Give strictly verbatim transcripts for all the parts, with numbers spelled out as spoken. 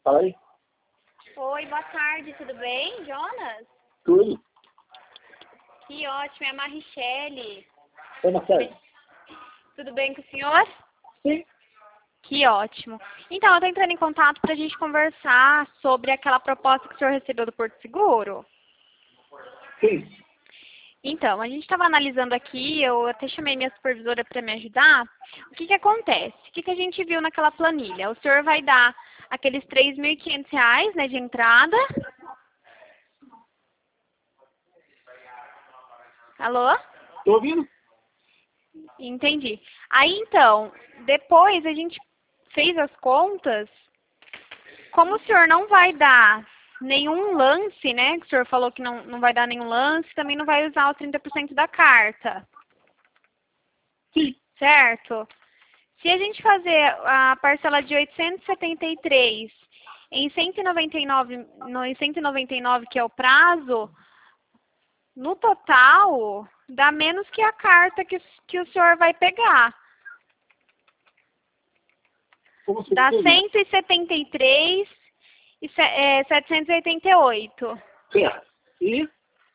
Fala aí. Oi, boa tarde, tudo bem, Jonas? Tudo. Que ótimo, é a Marichele. Oi, Marcelo. Tudo bem com o senhor? Sim. Que ótimo. Então, eu estou entrando em contato para a gente conversar sobre aquela proposta que o senhor recebeu do Porto Seguro. Sim. Então, a gente estava analisando aqui, eu até chamei minha supervisora para me ajudar. O que que acontece? O que que a gente viu naquela planilha? O senhor vai dar aqueles três mil e quinhentos reais, né, de entrada. Alô? Tô ouvindo? Entendi. Aí, então, depois a gente fez as contas. Como o senhor não vai dar nenhum lance, né? Que o senhor falou que não, não vai dar nenhum lance, também não vai usar o trinta por cento da carta. Sim. Certo? Se a gente fazer a parcela de oitocentos e setenta e três em cento e noventa e nove, no, em cento e noventa e nove, que é o prazo, no total, dá menos que a carta que, que o senhor vai pegar. Como você Dá fez? cento e setenta e três e setecentos e oitenta e oito. Certo. E?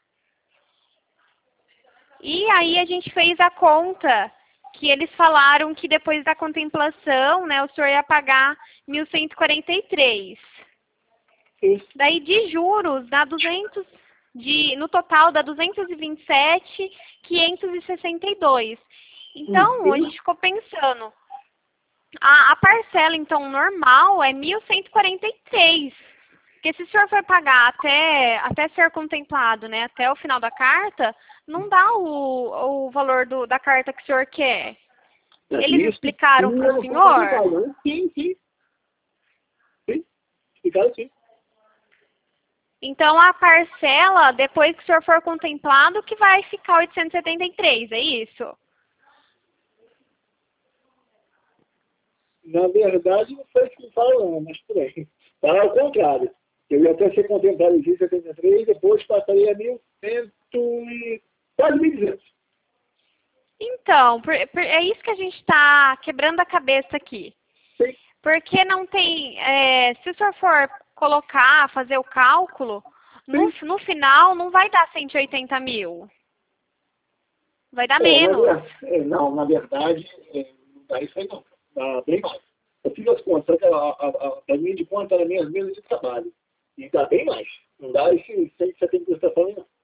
E aí a gente fez a conta que eles falaram que depois da contemplação, né, o senhor ia pagar mil cento e quarenta e três. Isso. Daí de juros dá duzentos, de, no total dá duzentos e vinte e sete mil quinhentos e sessenta e dois. Então Uhum. a gente ficou pensando, a, a parcela então normal é mil cento e quarenta e três. Porque se o senhor for pagar até, até ser contemplado, né, até o final da carta, não dá o, o valor do, da carta que o senhor quer. Eles Isso. explicaram Sim, para eu o não senhor? vou contar, não. Sim, sim. Sim. Explicaram sim. Então a parcela, depois que o senhor for contemplado, que vai ficar oitocentos e setenta e três, é isso? Na verdade, não foi isso que falaram, não, mas por aí. Tá ao contrário. Eu ia até ser contemplado em setenta e três, depois passaria a mil cento e quase mil e duzentos. Então, por, por, é isso que a gente está quebrando a cabeça aqui. Sim. Porque não tem, é, se o senhor for colocar, fazer o cálculo, no, no final não vai dar cento e oitenta mil. Vai dar É, na menos. ver- é, não, na verdade, é, não dá isso aí não. Dá bem mais. Eu fiz as contas, a, a, a, a linha de conta era minhas mesas de trabalho. E dá bem mais. Não dá esse cento e setenta que você está falando, não.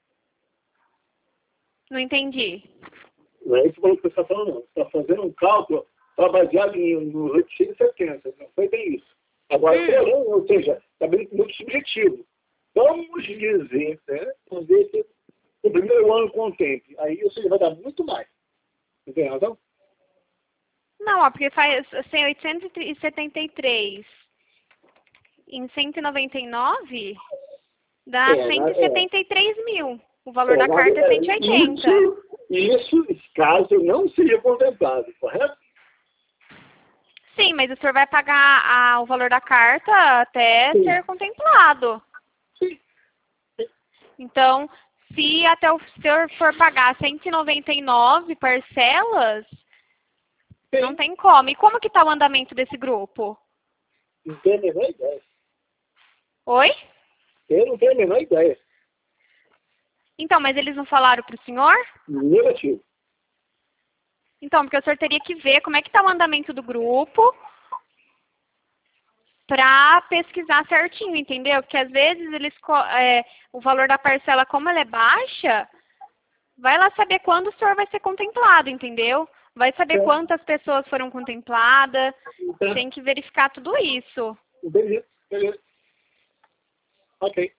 Não entendi. Não é esse valor que você está falando, não. Você está fazendo um cálculo tá baseado em, no oitocentos e setenta. Não foi bem isso. Agora, Hum. porém, ou seja, está bem muito subjetivo. Vamos dizer, né? Vamos ver se o primeiro ano contemple. Aí você vai dar muito mais. Você tem razão? Não, ó, porque faz assim, oitocentos e setenta e três em cento e noventa e nove dá É, cento na- e setenta e três mil. O valor É, da na- carta é é, cento e oitenta. Isso, isso, caso não seja contemplado, correto? Sim, mas o senhor vai pagar a, o valor da carta até Sim. ser contemplado. Sim. Então, se até o senhor for pagar cento e noventa e nove parcelas, Sim. não tem como. E como que está o andamento desse grupo? Não tenho a menor ideia. Oi? Eu não tenho a menor ideia. Então, mas eles não falaram para o senhor? Negativo. Então, porque o senhor teria que ver como é que está o andamento do grupo para pesquisar certinho, entendeu? Porque às vezes eles co- é, o valor da parcela, como ela é baixa, vai lá saber quando o senhor vai ser contemplado, entendeu? Vai saber É. quantas pessoas foram contempladas, Então, tem que verificar tudo isso. beleza, beleza. Ok.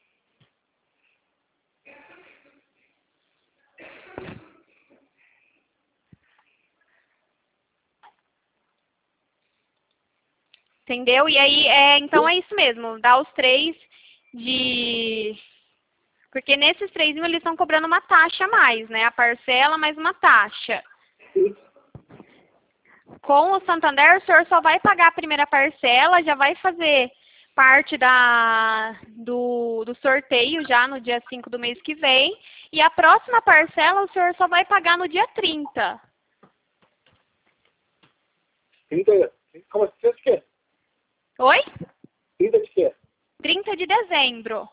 Entendeu? E aí, é, então é isso mesmo, dá os três de... Porque nesses três mil eles estão cobrando uma taxa a mais, né? A parcela mais uma taxa. Sim. Com o Santander, o senhor só vai pagar a primeira parcela, já vai fazer parte da, do, do sorteio já no dia cinco do mês que vem. E a próxima parcela o senhor só vai pagar no dia trinta. trinta, como você quer? Oi? trinta de dezembro.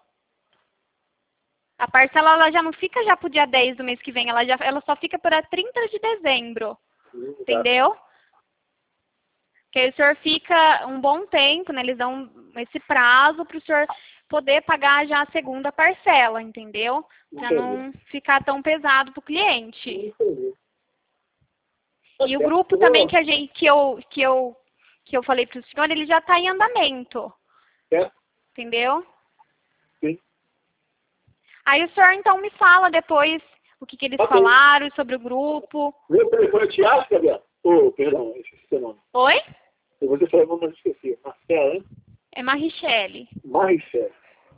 A parcela ela já não fica já pro dia dez do mês que vem, ela, já, ela só fica para trinta de dezembro. Hum, tá. Entendeu? Que aí o senhor fica um bom tempo, né? Eles dão esse prazo para o senhor poder pagar já a segunda parcela, entendeu? Para não ficar tão pesado para o cliente. Entendi. E o grupo também que, a gente, que, eu, que, eu, que eu falei para o senhor, ele já está em andamento. É. Entendeu? Sim. Aí o senhor então me fala depois o que, que eles Ok. falaram sobre o grupo. Meu telefone é Tiago, Gabriel? Oh, perdão, esqueci seu nome. Oi? Você falou o nome, mas esqueci. Marcela, hein? É Marichele. Maricela.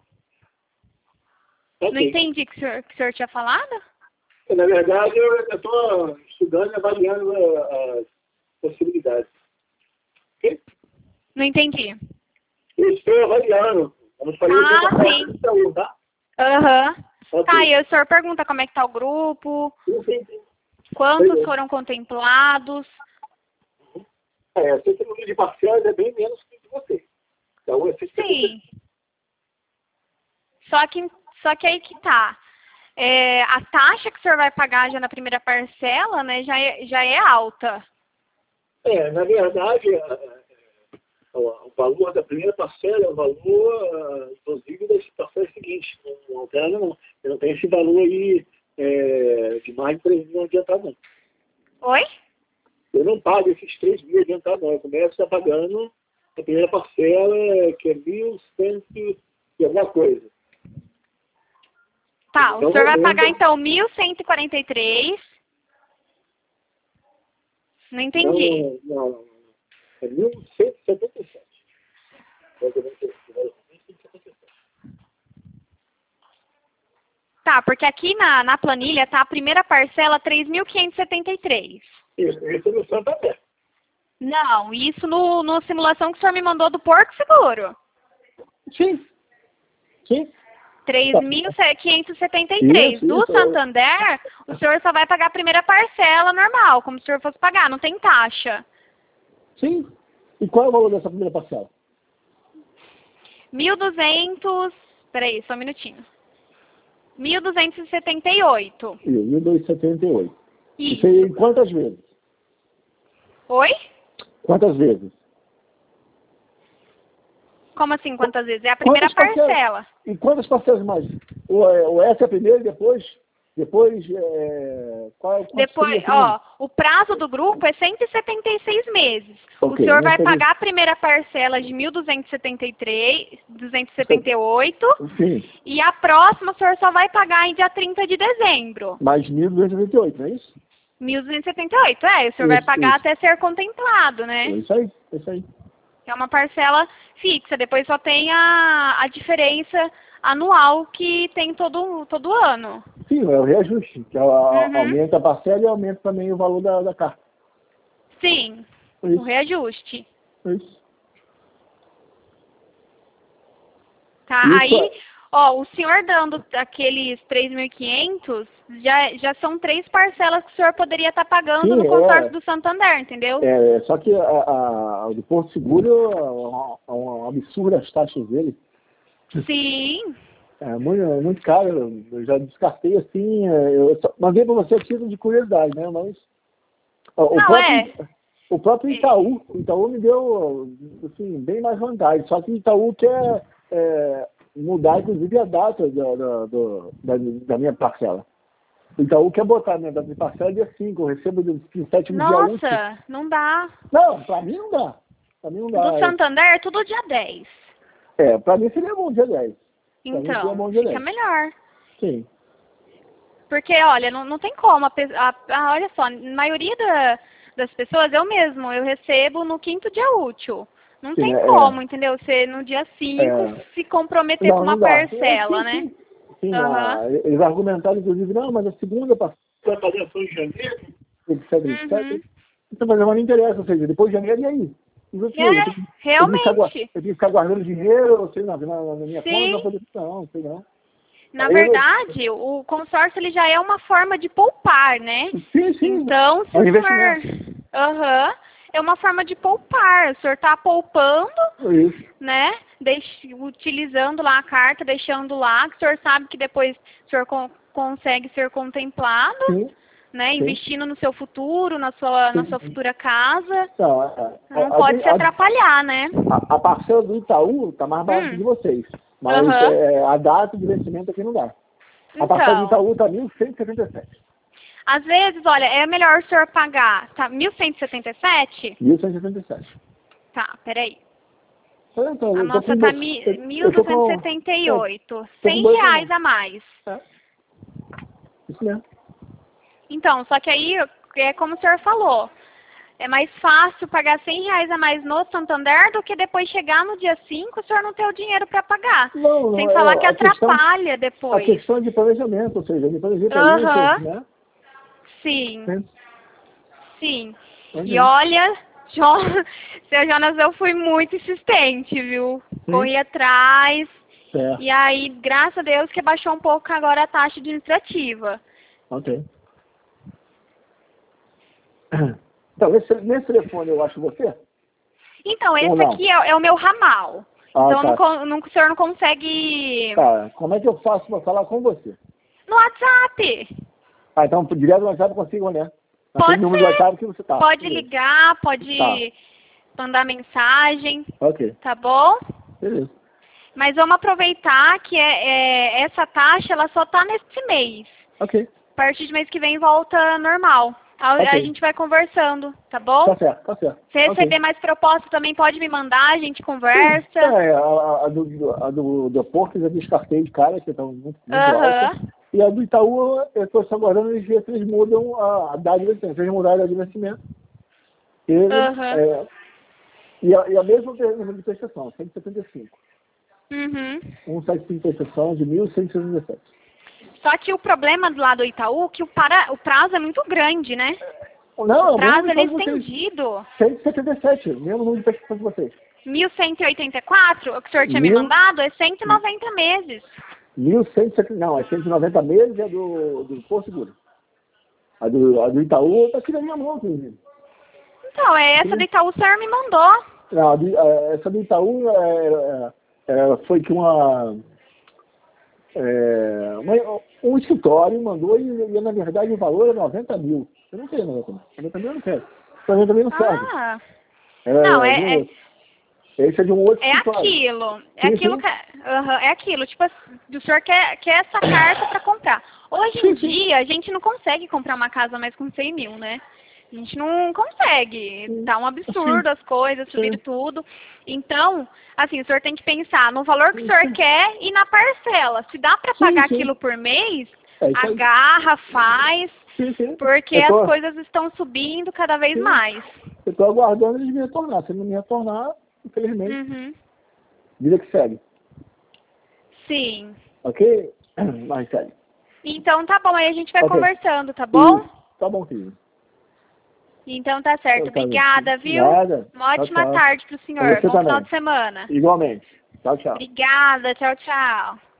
Não Ok. entendi o que o senhor, que o senhor tinha falado? Na verdade, eu estou estudando e avaliando a- as possibilidades. Ok? Não entendi. Eu estou avaliando. Vamos fazer Ah, uma sim. então, tá? Aham. Ok. Tá, e o senhor pergunta como é que tá o grupo, Sim, sim, sim. quantos Beleza. foram contemplados. É, esse número de parcelas é bem menos que o de você. Então, é cento e setenta. Sim. Só que, só que aí que tá. É, a taxa que o senhor vai pagar já na primeira parcela, né, já é, já é alta. É, na verdade, a- a- o o valor da primeira parcela é o valor, ah, inclusive, das parcelas seguintes. Não, não altera, não. Eu não tenho esse valor aí é, de mais de três mil adiantado, não. Oi? Eu não pago esses três mil adiantado, não. Eu começo a pagando a primeira parcela, que é mil cento e alguma coisa. Tá, o Então, senhor vai eu- pagar então mil cento e quarenta e três. Não entendi. Não, não, não. É mil cento e setenta e sete. mil cento e setenta e sete. Tá, porque aqui na, na planilha tá a primeira parcela três mil quinhentos e setenta e três. Isso, isso é no Santander. Não, isso no, no simulação que o senhor me mandou do Porto Seguro. Sim. Sim. três mil quinhentos e setenta e três. Isso, Do isso. Santander, o senhor só vai pagar a primeira parcela normal, como se o senhor fosse pagar, não tem taxa. Sim. E qual é o valor dessa primeira parcela? mil e duzentos... Peraí, só um minutinho. mil duzentos e setenta e oito. mil duzentos e setenta e oito. Isso. Isso aí, em quantas vezes? Oi? Quantas vezes? Como assim, quantas vezes? É a primeira Quantas parcelas? parcela. E quantas parcelas mais? O, é, o essa é a primeira e depois? Depois, é, qual, qual Depois, seria a ó, o prazo do grupo é cento e setenta e seis meses. O Ok, senhor não vai seria- pagar a primeira parcela de mil duzentos e setenta e três, duzentos e setenta e oito, Sim, e a próxima o senhor só vai pagar em dia trinta de dezembro. mais mil duzentos e setenta e oito, não é isso? mil duzentos e setenta e oito, é, o senhor vai Isso, pagar isso. até ser contemplado, É né? isso aí, é isso aí. É uma parcela fixa, depois só tem a, a diferença anual que tem todo, todo ano. Sim, é o reajuste, que a- a- Uhum. aumenta a parcela e aumenta também o valor da, da carta. Sim, É o isso, reajuste. é isso. Tá? Isso Aí, é- ó, o senhor dando aqueles três mil e quinhentos, já, já são três parcelas que o senhor poderia estar pagando Sim, no consórcio é. do Santander, entendeu? É, só que a, a, a do Porto Seguro é uma, é uma absurda as taxas dele. Sim. É muito, é muito caro. Eu já descartei assim. é, Eu só, mandei para você a título de curiosidade, né? Mas ó, o, Não, próprio, é. o próprio Itaú, o Itaú me deu assim, bem mais vantagem. Só que o Itaú quer é, mudar, inclusive, a data da, da, do- da, da minha parcela. O Itaú quer botar a minha data de parcela dia cinco, eu recebo no sétimo dia útil. Nossa, não dá. Não, para mim não dá. Para mim não dá. Do Santander é tudo dia dez. É, para mim seria bom dia dez. Pra mim seria Então, bom dia fica dez. melhor. Sim. Porque, olha, não, não tem como. A, pe- a, a- olha só, a maioria da- das pessoas, eu mesmo, eu recebo no quinto dia útil. Não Sim, tem é, como, entendeu? Você no dia cinco É. se comprometer Não, com uma não dá. parcela, Sim, né? sim. Sim, Aham. a- eles argumentaram, inclusive, não, mas a segunda parcela vai fazer ação em janeiro, etc, Uhum. etcétera. Então, mas não interessa, ou seja, depois de janeiro, e aí? E você? É, eu, tenho, que- eu, tenho que ficar, gua- realmente. eu tenho que ficar guardando dinheiro, ou sei lá, na, na minha conta, Sim. não, poder, não, sei não. Na Aí eu- verdade, o consórcio ele já é uma forma de poupar, né? Sim, sim. Então, se É um o investimento. senhor... Aham. é uma forma de poupar. O senhor está poupando, Isso. né? Deix... Utilizando lá a carta, deixando lá, que o senhor sabe que depois o senhor con consegue ser contemplado, Sim. né? Sim. Investindo no seu futuro, na sua, na sua futura casa. Não, a, Não a, pode a, se atrapalhar, né? A, a parcela do Itaú está mais barata Hum. de vocês. Mas Uhum. é, a data de vencimento aqui não dá. A parcela do Então, Itaú está mil cento e setenta e sete. às vezes, olha, é melhor o senhor pagar, tá? mil cento e setenta e sete? mil cento e setenta e sete. Tá, peraí. Então, A eu tô nossa com tá dois- eu- mil eu tô duzentos e com- setenta e é, oito. tô com cem dois reais irmãos. a mais. É. Isso mesmo. Então, só que aí, é como o senhor falou, é mais fácil pagar cem reais a mais no Santander do que depois chegar no dia cinco e o senhor não ter o dinheiro para pagar. Não, não, Sem é, falar que a questão- atrapalha A depois. questão é de planejamento, ou seja, me planejei para Aham. isso, né? Sim, Sim. sim. Pois E é. olha, Jo- seu Jonas, eu fui muito insistente, viu? Sim. Corri atrás. Certo. E aí, graças a Deus, que baixou um pouco agora a taxa administrativa. Ok. Então, nesse, nesse telefone eu acho você? Então, Ou esse não? aqui é, é o meu ramal. Ah, então, tá. não, con- não, o senhor não consegue... Tá, como é que eu faço para falar com você? No WhatsApp. Ah, então direto no WhatsApp eu consigo, né? Naquele Pode número do ser. WhatsApp que você tá. Pode Beleza. ligar, pode Tá. mandar mensagem, Ok, tá bom? beleza. Mas vamos aproveitar que é, é- essa taxa ela só tá nesse mês. Ok, A partir de mês que vem volta normal. A, Ok. a gente vai conversando, tá bom? tá certo, tá certo. Se receber mais propostas também pode me mandar, a gente conversa. É, a, a do, a do, do Portos eu descartei de cara, que estão muito, muito Aham. altas. E a do Itaú, eu estou só aguardando eles ver se eles mudam a, a data de vencimento. Se eles mudarem a de vencimento, ele, Aham. é, e, a, e a mesma número de prestação, cento e setenta e cinco. Uhum. cento e setenta e cinco prestação de mil cento e setenta e sete. Só que o problema do lado do Itaú é que o, para, o prazo é muito grande, né? Não, O prazo mesmo ele é de vocês. estendido. cento e setenta e sete, mesmo número de prestação de vocês. mil cento e oitenta e quatro, o que o senhor tinha me Mil- mandado, é cento e noventa meses. mil cento e setenta, não, é cento e noventa meses é do, do Porto Seguro. A do, a do Itaú está aqui na minha mão, inclusive. Então, é essa do Itaú o senhor me mandou. Não, a do- a- essa do Itaú é, é, é, foi que uma, é, uma- um escritório mandou e, e, na verdade, o valor é noventa mil. Eu não tenho noventa mil. noventa mil eu não quero. noventa mil não serve. Ah, É, não, de é, um é, outro. Esse é de um outro é escritório. aquilo. É Sim, aquilo sim. que. Aham, é aquilo. Tipo, assim, o senhor quer, quer essa carta para comprar. Hoje em Sim, sim. dia, a gente não consegue comprar uma casa mais com cem mil, né? A gente não consegue. Tá um absurdo as coisas, subir Sim. tudo. Então, assim, o senhor tem que pensar no valor que o Sim, senhor sim. quer e na parcela. Se dá para Sim, pagar sim. aquilo por mês, É isso aí. agarra, faz, Sim, sim. porque Eu tô- as coisas estão subindo cada vez Sim. mais. Eu estou aguardando eles me retornar. Se não me retornar, infelizmente, Uhum. vida que segue. Sim. Ok? Mas segue. Então tá bom, aí a gente vai Ok. conversando, tá bom? Isso. Tá bom, querido. Então tá certo. Tá bom. Obrigada, viu? Nada. Uma Tchau, ótima tchau. tarde pro senhor. Pra você Bom final também. de semana. Igualmente. Tchau, tchau. Obrigada. Tchau, tchau.